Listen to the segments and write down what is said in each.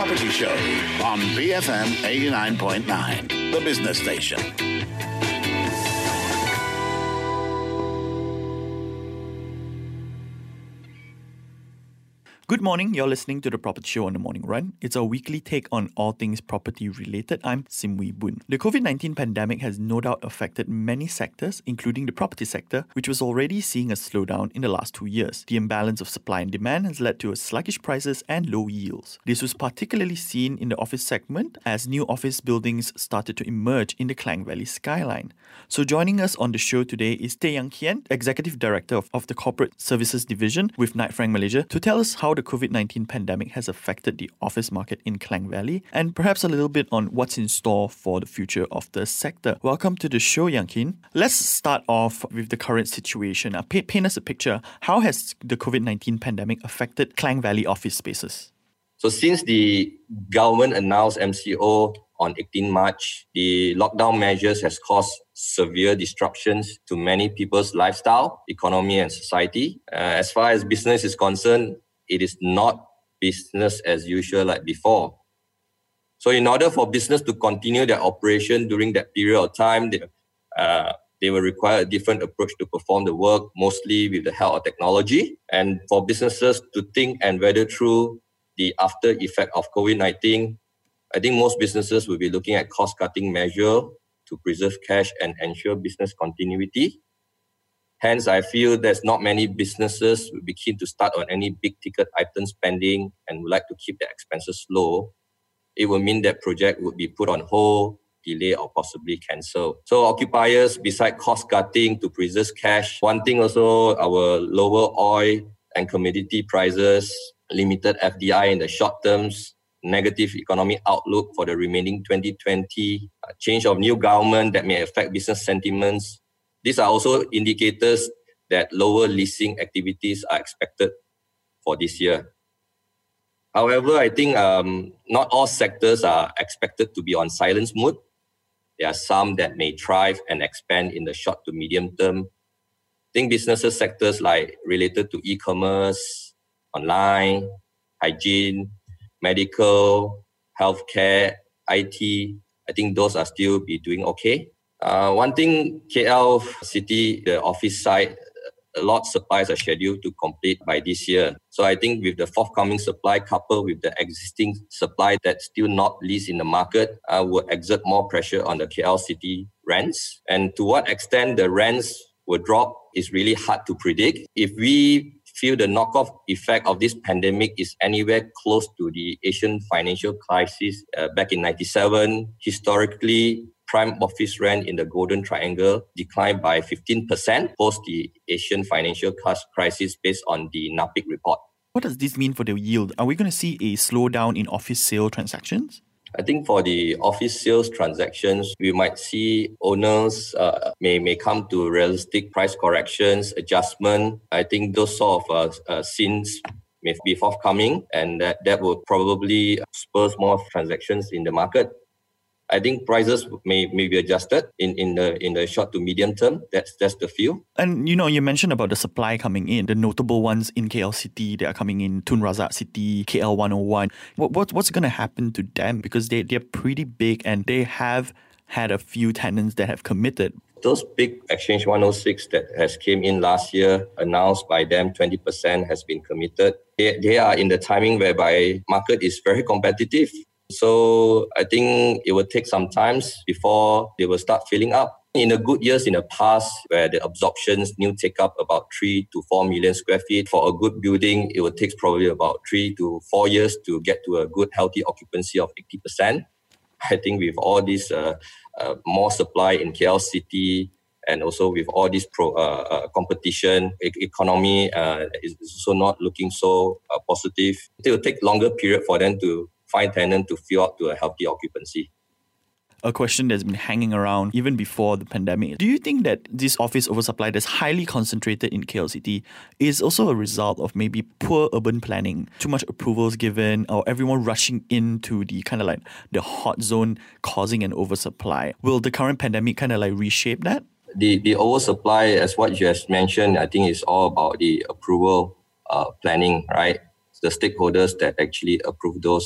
Property Show on BFM 89.9, the business station. Good morning, you're listening to The Property Show on the Morning Run. It's our weekly take on all things property related. I'm Sim Wee Boon. The COVID-19 pandemic has no doubt affected many sectors, including the property sector, which was already seeing a slowdown in the last 2 years. The imbalance of supply and demand has led to sluggish prices and low yields. This was particularly seen in the office segment as new office buildings started to emerge in the Klang Valley skyline. So joining us on the show today is Tay Yang Kian, Executive Director of the Corporate Services Division with Knight Frank Malaysia, to tell us how the COVID-19 pandemic has affected the office market in Klang Valley and perhaps a little bit on what's in store for the future of the sector. Welcome to the show, Yang Kian. Let's start off with the current situation. Paint us a picture. How has the COVID-19 pandemic affected Klang Valley office spaces? So since the government announced MCO on 18 March, the lockdown measures has caused severe disruptions to many people's lifestyle, economy and society. As far as business is concerned, it is not business as usual like before. So in order for business to continue their operation during that period of time, they will require a different approach to perform the work, mostly with the help of technology. And for businesses to think and weather through the after effect of COVID-19, I think most businesses will be looking at cost-cutting measures to preserve cash and ensure business continuity. Hence, I feel there's not many businesses will be keen to start on any big-ticket item spending and would like to keep their expenses low. It will mean that project would be put on hold, delay or possibly cancelled. So occupiers, beside cost-cutting to preserve cash, one thing also our lower oil and commodity prices, limited FDI in the short terms, negative economic outlook for the remaining 2020, change of new government that may affect business sentiments. These are also indicators that lower leasing activities are expected for this year. However, I think not all sectors are expected to be on silence mode. There are some that may thrive and expand in the short to medium term. I think businesses sectors like related to e-commerce, online, hygiene, medical, healthcare, IT, I think those are still be doing okay. One thing, KL City, the office side, a lot of supplies are scheduled to complete by this year. So I think with the forthcoming supply coupled with the existing supply that's still not leased in the market, will exert more pressure on the KL City rents. And to what extent the rents will drop is really hard to predict. If we feel the knockoff effect of this pandemic is anywhere close to the Asian financial crisis back in 1997, historically, prime office rent in the Golden Triangle declined by 15% post the Asian financial crisis based on the NAPIC report. What does this mean for the yield? Are we going to see a slowdown in office sale transactions? I think for the office sales transactions, we might see owners may come to realistic price corrections, adjustment. I think those sort of scenes may be forthcoming, and that will probably spur more transactions in the market. I think prices may be adjusted in the short to medium term. That's the feel. And you mentioned about the supply coming in, the notable ones in KL City, they are coming in Tun Razak City, KL 101. What's going to happen to them? Because they're pretty big and they have had a few tenants that have committed. Those big Exchange 106 that has came in last year, announced by them 20% has been committed. They are in the timing whereby market is very competitive. So I think it will take some time before they will start filling up. In the good years in the past, where the absorptions new take up about 3 to 4 million square feet, for a good building, it will take probably about 3 to 4 years to get to a good healthy occupancy of 80%. I think with all this more supply in KL City, and also with all this competition, economy is also not looking so positive. It will take longer period for them to find tenant to fill up to a healthy occupancy. A question that's been hanging around even before the pandemic. Do you think that this office oversupply that's highly concentrated in KL City is also a result of maybe poor urban planning, too much approvals given, or everyone rushing into the kind of like the hot zone causing an oversupply? Will the current pandemic kind of like reshape that? The oversupply, as what you have mentioned, I think is all about the approval planning, right? The stakeholders that actually approve those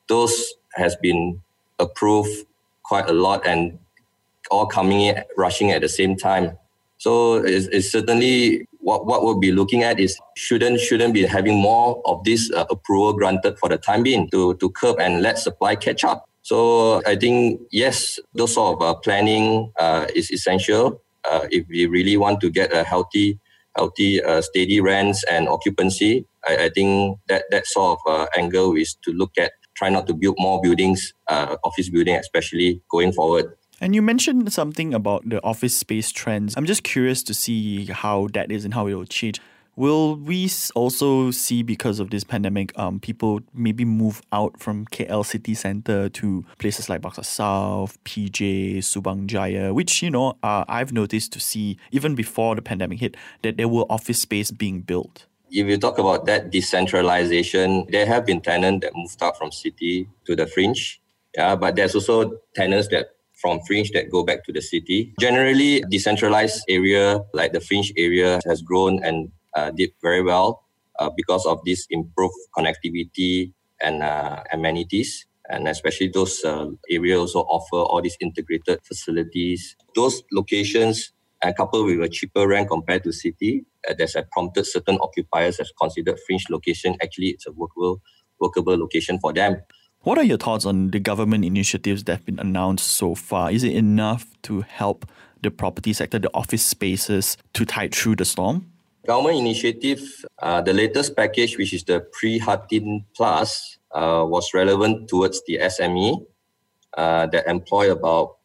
those has been approved quite a lot and all coming in, rushing at the same time. So it's certainly what we'll be looking at is shouldn't be having more of this approval granted for the time being to curb and let supply catch up. So I think, yes, those sort of planning is essential if we really want to get a healthy, steady rents and occupancy. I think that sort of angle is to look at, try not to build more buildings, office building especially going forward. And you mentioned something about the office space trends. I'm just curious to see how that is and how it will change. Will we also see, because of this pandemic, people maybe move out from KL city centre to places like Baksar South, PJ, Subang Jaya, which, I've noticed to see, even before the pandemic hit, that there were office space being built? If you talk about that decentralization, there have been tenants that moved out from city to the fringe. Yeah, but there's also tenants that from fringe that go back to the city. Generally, decentralized area like the fringe area has grown and did very well because of this improved connectivity and amenities. And especially those areas also offer all these integrated facilities. Those locations, coupled with a cheaper rent compared to city, that's prompted certain occupiers have considered fringe location. Actually, it's a workable location for them. What are your thoughts on the government initiatives that have been announced so far? Is it enough to help the property sector, the office spaces, to tide through the storm? Government initiative, the latest package, which is the Prihatin Plus, was relevant towards the SME that employ about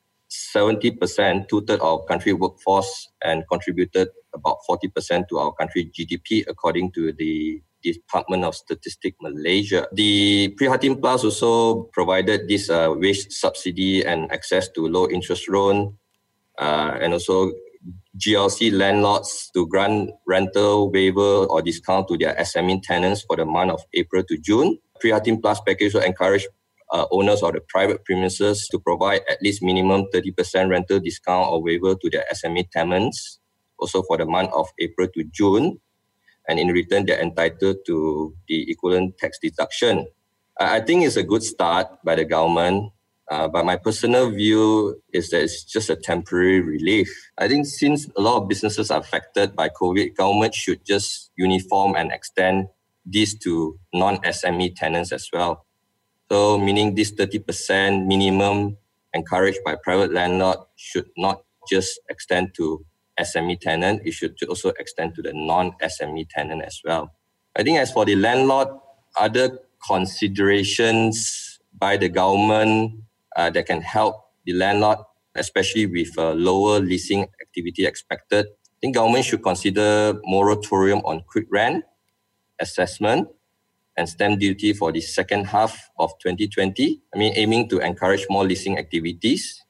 70%, two-thirds of country workforce, and contributed about 40% to our country GDP, according to the Department of Statistics Malaysia. The Prihatin Plus also provided this wage subsidy and access to low interest loan, and also GLC landlords to grant rental waiver or discount to their SME tenants for the month of April to June. Prihatin Plus package will encourage owners of the private premises to provide at least minimum 30% rental discount or waiver to their SME tenants, also for the month of April to June. And in return, they're entitled to the equivalent tax deduction. I think it's a good start by the government, but my personal view is that it's just a temporary relief. I think since a lot of businesses are affected by COVID, government should just uniform and extend this to non-SME tenants as well. So meaning this 30% minimum encouraged by private landlord should not just extend to SME tenant, it should also extend to the non-SME tenant as well. I think as for the landlord, other considerations by the government that can help the landlord, especially with lower leasing activity expected. I think government should consider moratorium on quick rent assessment and stamp duty for the second half of 2020. Aiming to encourage more leasing activities.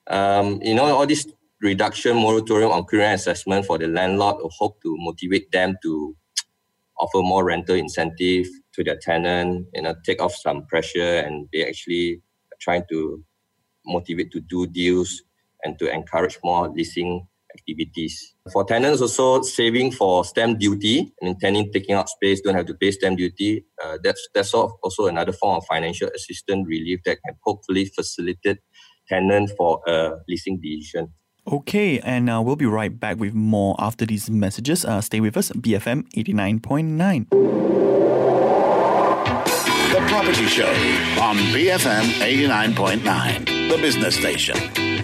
All this reduction moratorium on quick rent assessment for the landlord will hope to motivate them to offer more rental incentive to their tenant, take off some pressure, and they actually trying to motivate to do deals and to encourage more leasing activities. For tenants also, saving for stamp duty, tenant taking up space don't have to pay stamp duty. That's also another form of financial assistance relief that can hopefully facilitate tenant for a leasing decision. Okay, and we'll be right back with more after these messages. Stay with us, BFM 89.9. The Property Show on BFM 89.9, the business station.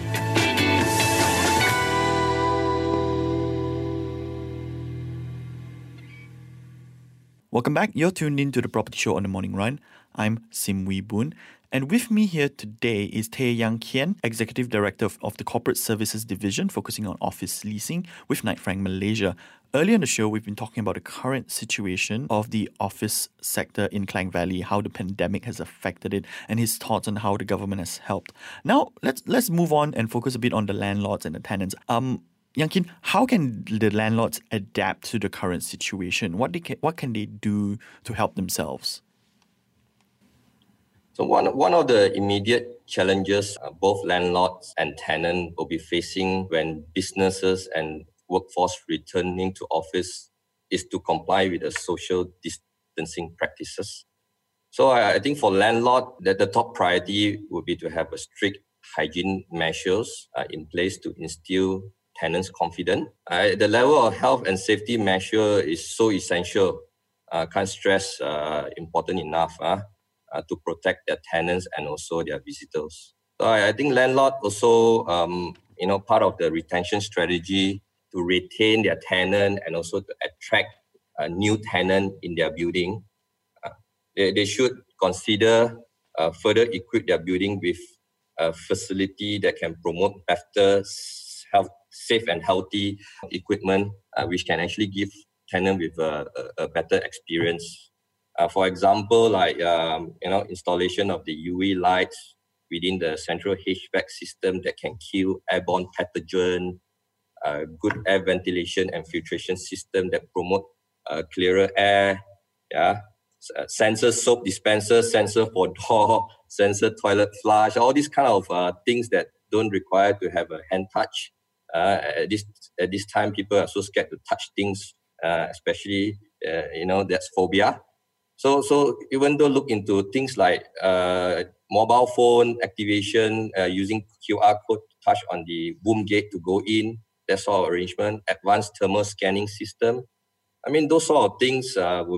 Welcome back. You're tuned in to The Property Show on the Morning Run. I'm Sim Wee Boon. And with me here today is Tay Yang Kian, Executive Director of the Corporate Services Division, focusing on office leasing with Knight Frank Malaysia. Earlier in the show, we've been talking about the current situation of the office sector in Klang Valley, how the pandemic has affected it, and his thoughts on how the government has helped. Now, let's move on and focus a bit on the landlords and the tenants. Yang Kian, how can the landlords adapt to the current situation? What can they do to help themselves? So one of the immediate challenges both landlords and tenants will be facing when businesses and workforce returning to office is to comply with the social distancing practices. So I think for landlord, that the top priority would be to have a strict hygiene measures in place to instill tenants' confidence. The level of health and safety measure is so essential. Can't stress important enough to protect their tenants and also their visitors. So I think landlord also, part of the retention strategy to retain their tenant and also to attract a new tenant in their building. They should consider further equip their building with a facility that can promote better, safe and healthy equipment, which can actually give tenant with a better experience. For example, installation of the UV lights within the central HVAC system that can kill airborne pathogen, good air ventilation and filtration system that promote clearer air, sensor soap dispenser, sensor for door, sensor toilet flush, all these kind of things that don't require to have a hand touch. At this time, people are so scared to touch things, especially that's phobia. So even though look into things like mobile phone activation using QR code to touch on the boom gate to go in, that sort of arrangement, advanced thermal scanning system. I mean, those sort of things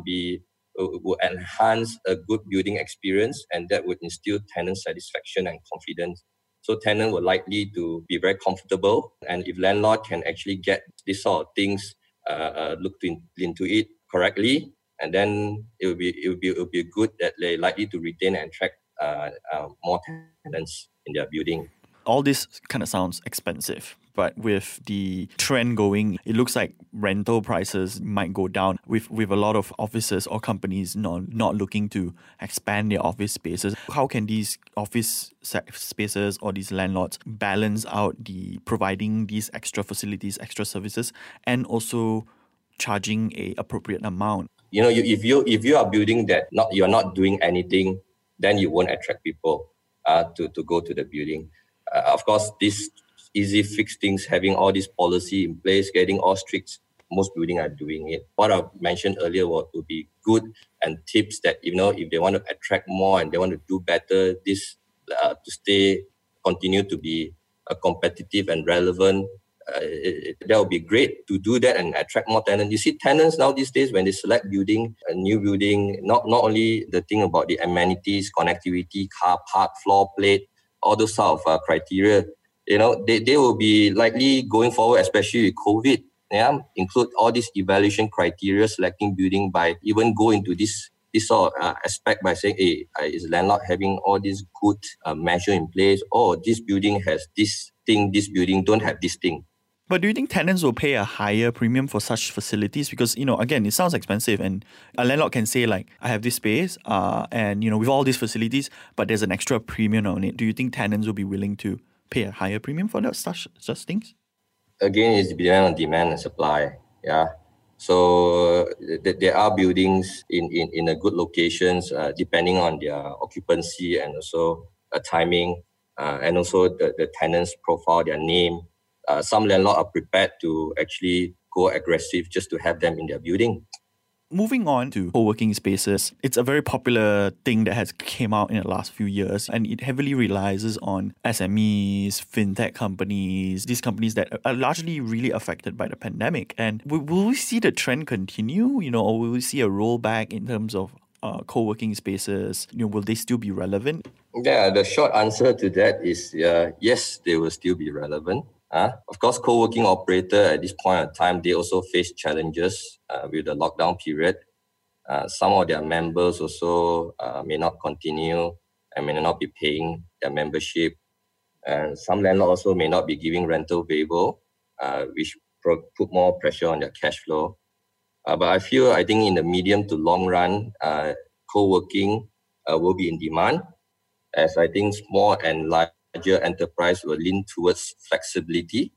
will enhance a good building experience, and that would instill tenant satisfaction and confidence. So tenant will likely to be very comfortable, and if landlord can actually get these sort of things looked into it correctly, and then it will be good that they're likely to retain and attract more tenants in their building. All this kind of sounds expensive, but with the trend going, it looks like rental prices might go down with a lot of offices or companies not looking to expand their office spaces. How can these office spaces or these landlords balance out the providing these extra facilities, extra services, and also charging a appropriate amount? If you are building that you're not doing anything, then you won't attract people to go to the building. Of course, this easy fix things, having all this policy in place, getting all strict, most buildings are doing it. What I mentioned earlier would be good and tips that, if they want to attract more and they want to do better, this to continue to be competitive and relevant, that would be great to do that and attract more tenants. You see, tenants now these days, when they select a new building, not only the thing about the amenities, connectivity, car park, floor plate, all those sort of criteria, they will be likely going forward, especially with COVID, include all these evaluation criteria, selecting building by even go into this sort of aspect by saying, hey, is landlord having all these good measure in place? Oh, this building has this thing, this building don't have this thing. But do you think tenants will pay a higher premium for such facilities? Because, again, it sounds expensive, and a landlord can say, like, I have this space and, with all these facilities, but there's an extra premium on it. Do you think tenants will be willing to pay a higher premium for such things? Again, it's dependent on demand and supply. Yeah. So there are buildings in a good locations, depending on their occupancy and also timing, and also the tenant's profile, their name. Some landlords are prepared to actually go aggressive just to have them in their building. Moving on to co-working spaces, it's a very popular thing that has came out in the last few years, and it heavily relies on SMEs, fintech companies, these companies that are largely really affected by the pandemic. And will we see the trend continue, or will we see a rollback in terms of co-working spaces? Will they still be relevant? Yeah, the short answer to that is yes, they will still be relevant. Of course, co-working operator at this point in time, they also face challenges with the lockdown period. Some of their members also may not continue and may not be paying their membership. And some landlords also may not be giving rental waiver, which put more pressure on their cash flow. But I think in the medium to long run, co-working will be in demand, as I think small and larger enterprise will lean towards flexibility,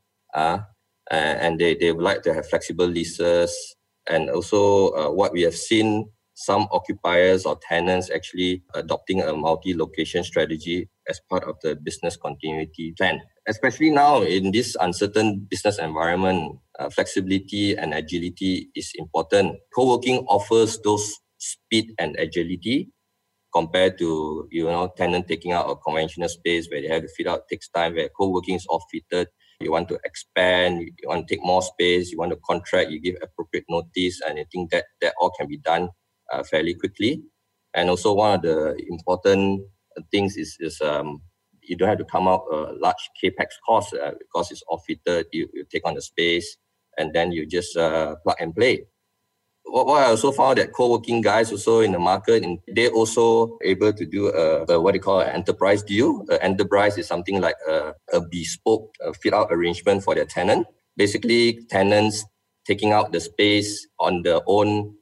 and they would like to have flexible leases. And also what we have seen, some occupiers or tenants actually adopting a multi-location strategy as part of the business continuity plan. Especially now in this uncertain business environment, flexibility and agility is important. Co-working offers those speed and agility. compared to, tenant taking out a conventional space where they have to fit out, takes time, where co-working is off-fitted. You want to expand, you want to take more space, you want to contract, you give appropriate notice, and I think that all can be done fairly quickly. And also one of the important things is you don't have to come out a large capex cost because it's off-fitted. You take on the space and then you just plug and play. What I also found that co-working guys also in the market, they also able to do what they call an enterprise deal. Enterprise is something like a bespoke fit-out arrangement for their tenant. Basically, tenants taking out the space on their own.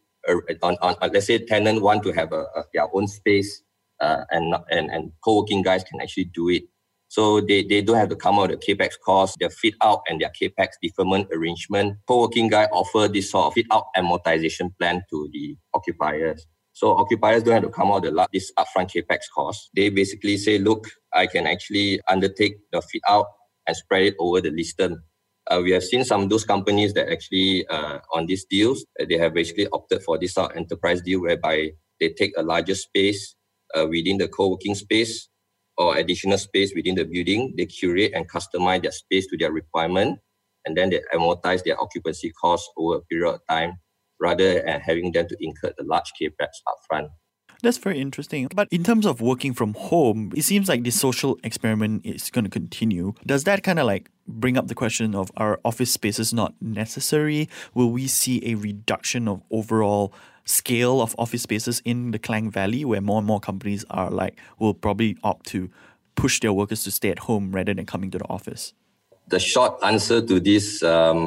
Let's say tenant want to have their own space, and co-working guys can actually do it. So they don't have to come out with the capex cost, their fit out and their capex deferment arrangement. Co-working guy offer this sort of fit out amortization plan to the occupiers. So occupiers don't have to come out with this upfront capex cost. They basically say, look, I can actually undertake the fit out and spread it over the lease term. We have seen some of those companies that actually on these deals, they have basically opted for this sort of enterprise deal whereby they take a larger space within the co-working space or additional space within the building. They curate and customize their space to their requirement, and then they amortize their occupancy costs over a period of time rather than having them to incur the large capex upfront. That's very interesting. But in terms of working from home, it seems like this social experiment is going to continue. Does that kind of like bring up the question of, are office spaces not necessary? Will we see a reduction of overall scale of office spaces in the Klang Valley, where more and more companies will probably opt to push their workers to stay at home rather than coming to the office? The short answer to this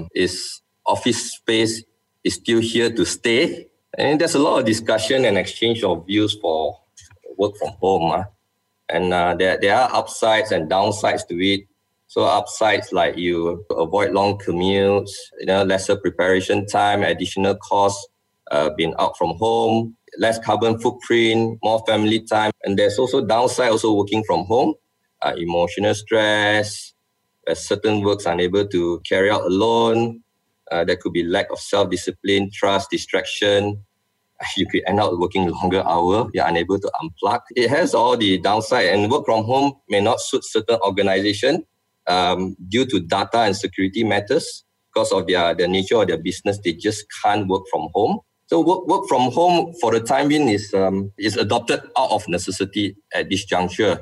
is office space is still here to stay. And there's a lot of discussion and exchange of views for work from home. And there are upsides and downsides to it. So upsides like you avoid long commutes, lesser preparation time, additional costs, being out from home, less carbon footprint, more family time. And there's also downside also working from home, emotional stress, certain works unable to carry out alone. There could be lack of self-discipline, trust, distraction. You could end up working longer hours. You're unable to unplug. It has all the downside, and work from home may not suit certain organizations due to data and security matters. Because of the nature of their business, they just can't work from home. So work from home for the time being is adopted out of necessity at this juncture.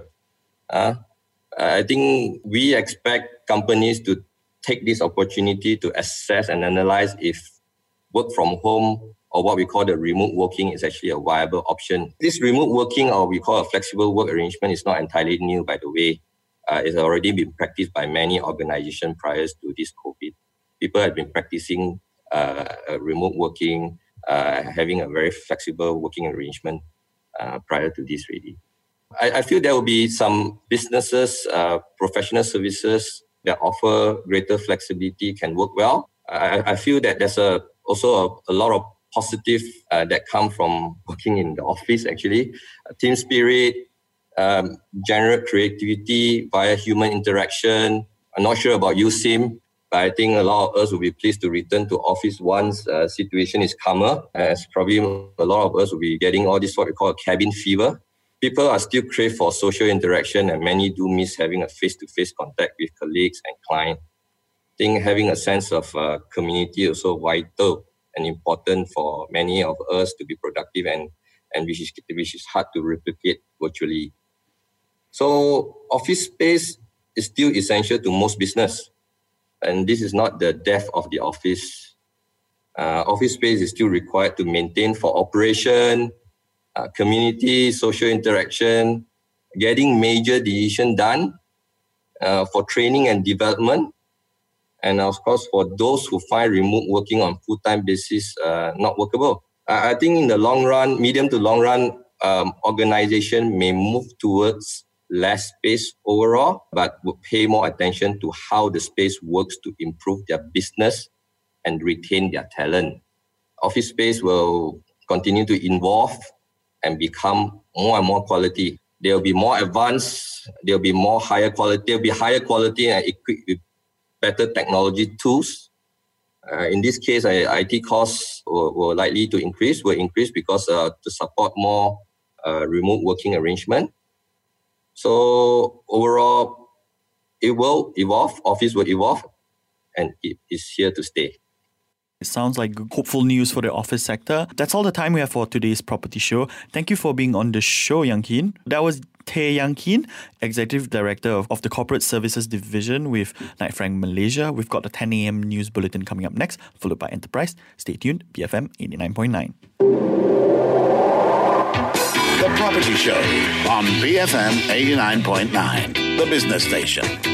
I think we expect companies to take this opportunity to assess and analyze if work from home or what we call the remote working is actually a viable option. This remote working, or we call a flexible work arrangement, is not entirely new, by the way. It's already been practiced by many organizations prior to this COVID. People have been practicing remote working, having a very flexible working arrangement prior to this really. I feel there will be some businesses, professional services that offer greater flexibility can work well. I feel that there's also a lot of positive that come from working in the office actually. Team spirit, general creativity via human interaction. I'm not sure about you, Sim, but I think a lot of us will be pleased to return to office once situation is calmer. As probably a lot of us will be getting all this what we call cabin fever. People are still crave for social interaction, and many do miss having a face-to-face contact with colleagues and clients. I think having a sense of community is also vital and important for many of us to be productive and which is hard to replicate virtually. So office space is still essential to most business. And this is not the death of the office. Office space is still required to maintain for operation, community, social interaction, getting major decision done, for training and development, and of course for those who find remote working on full-time basis not workable. I think in the long run, medium to long run, organization may move towards less space overall, but would pay more attention to how the space works to improve their business and retain their talent. Office space will continue to evolve and become more and more quality. They'll be more advanced, they'll be more higher quality, they'll be higher quality and equipped with better technology tools. In this case, IT costs will likely to increase, will increase because to support more remote working arrangement. So overall, it will evolve, office will evolve, and it is here to stay. It sounds like hopeful news for the office sector. That's all the time we have for today's property show. Thank you for being on the show, Yang Kin. That was Tay Yang Kin, Executive Director of the Corporate Services Division with Knight Frank Malaysia. We've got the 10 a.m. news bulletin coming up next, followed by Enterprise. Stay tuned, BFM 89.9. The Property Show on BFM 89.9, the business station.